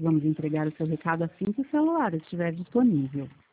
Vamos entregar o seu recado assim que o celular estiver disponível.